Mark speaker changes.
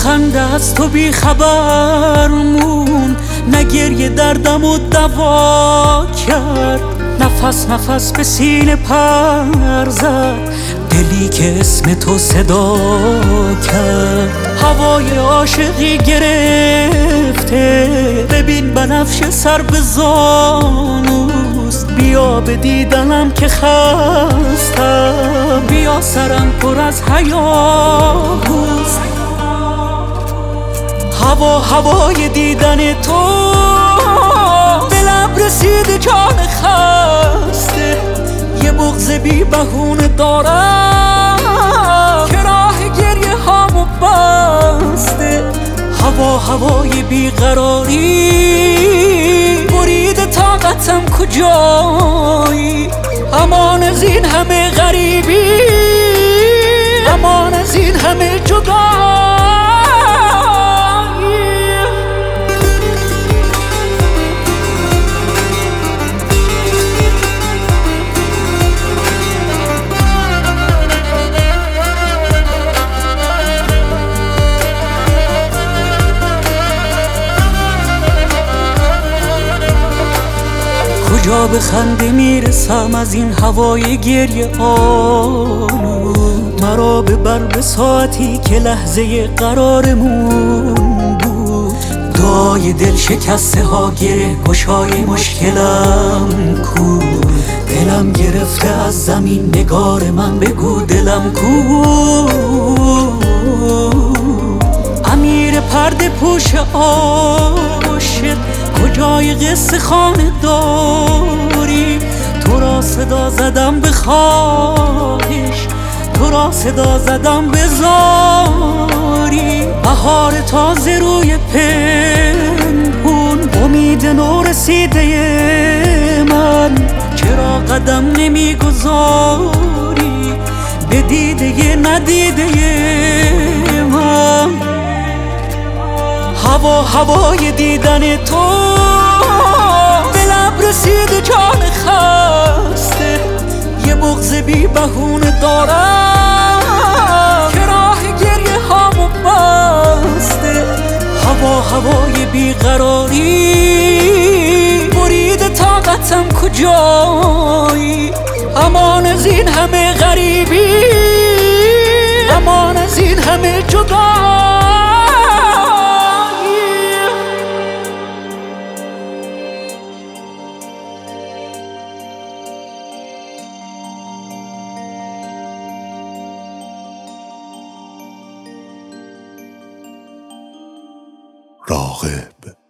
Speaker 1: خنده از تو بی خبر موند، نه گریه دردم و دوا کرد، نفس نفس به سینه پر زد، دلی که اسم تو صدا کرد. هوای عاشقی گرفته، ببین بنفش سر به زانوست، بیا به دیدنم که خستم، بیا سرم پر از هیاهوست. هوای دیدن تو به لب رسید جان خسته، یه بغض بی بهونه دارم که راه گریه هامو بسته. هوای بیقراری برید طاقتم کجایی، امان از این همه غریبی، امان از این همه جدایی. کجا به خنده میرسم از این هوای گریه آلود، مرا ببر به ساعتی که لحظه قرارمون بود. دعای دل شکسته ها گره گشای مشکلم کو، دلم گرفته از زمین نگار من بگو دلم کو. امیر پرده پوش عاشق کجای قصه خانه داری، تو را صدا زدم به خواهش، تو را صدا زدم به زاری. بهار تازه روی پنهون، امید نو رسیده من، چرا قدم نمیگذاری به دیده ندیده من. هوای دیدن تو به لب رسید جان خسته، یه بغض بی بهونه دارم که راه گریه هامو بسته. هوای بیقراری برید طاقتم کجایی، امان از این همه غریبی، امان از این همه جدایی.
Speaker 2: راغب